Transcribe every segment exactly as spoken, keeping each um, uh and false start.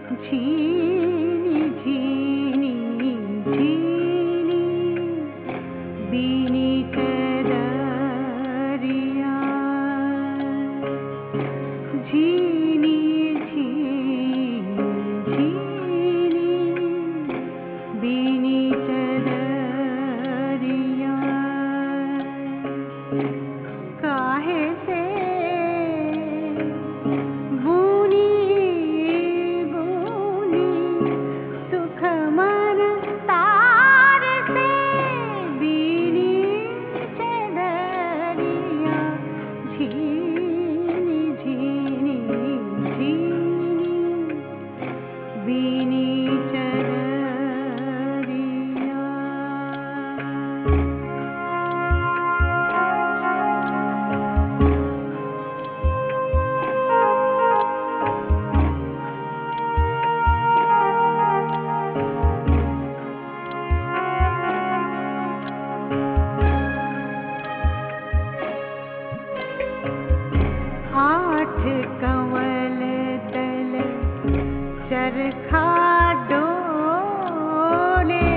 झीनी झीनी झीनी बीनी चदरिया झीनी झीनी झीनी बीनी चदरिया काहे से बीनी चदरिया आठ कंवल दल चरखा डोले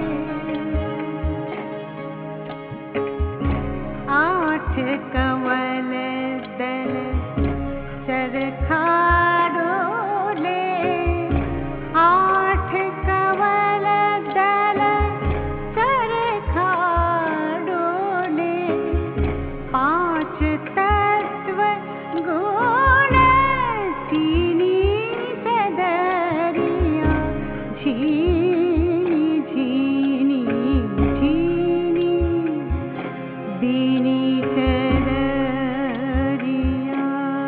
आठ कंवल दल चरखा डोले आठ कंवल दल चरखा डोले पांच तत्व गुण तीनी चदरिया झीनी झीनी झीनी बीनी चदरिया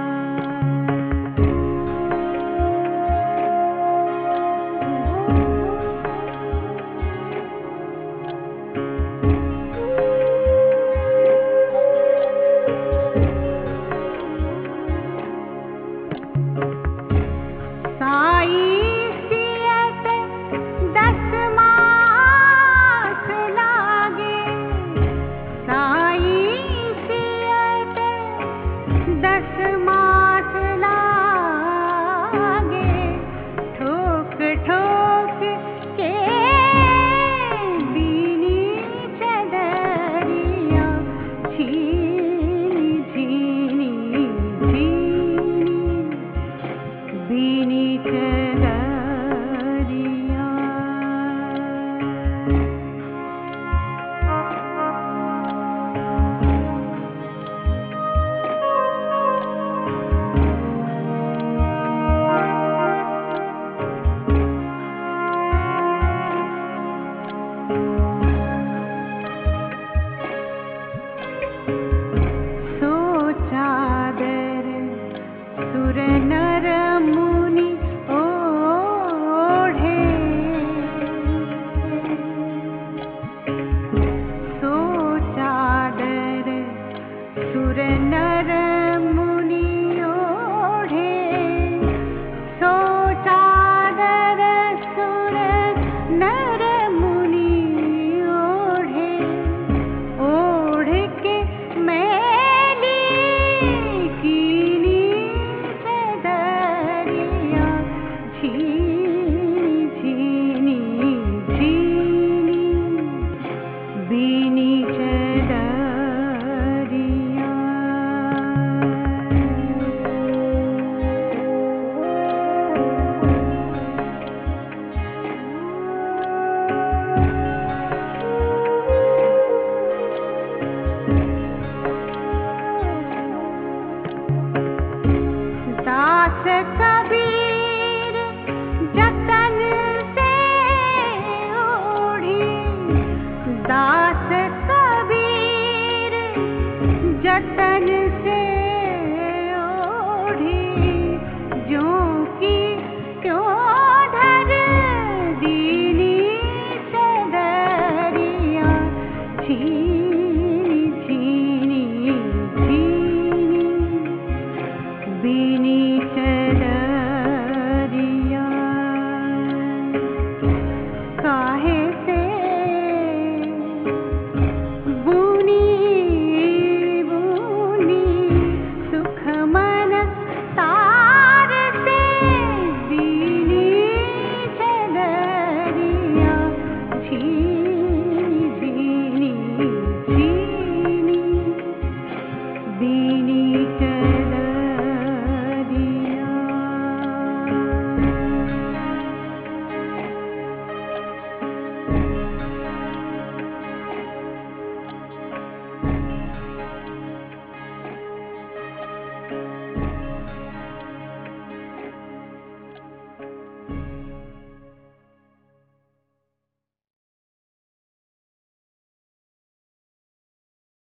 साई सियत दस मास लागे साई सियत दस मास लागे ठोक ठोक के बीनी चदरिया झीनी झीनी झीनी बीनी चदरिया सो चादर सुर नर मुनि ओढ़े सो चादर सुर नर मुनि ओढ़े सो चादर सुर नर मुनि ओढ़े ओढ़ के मैली कीनी चदरिया झीनी झीनी झीनी बीनी चदरिया दास का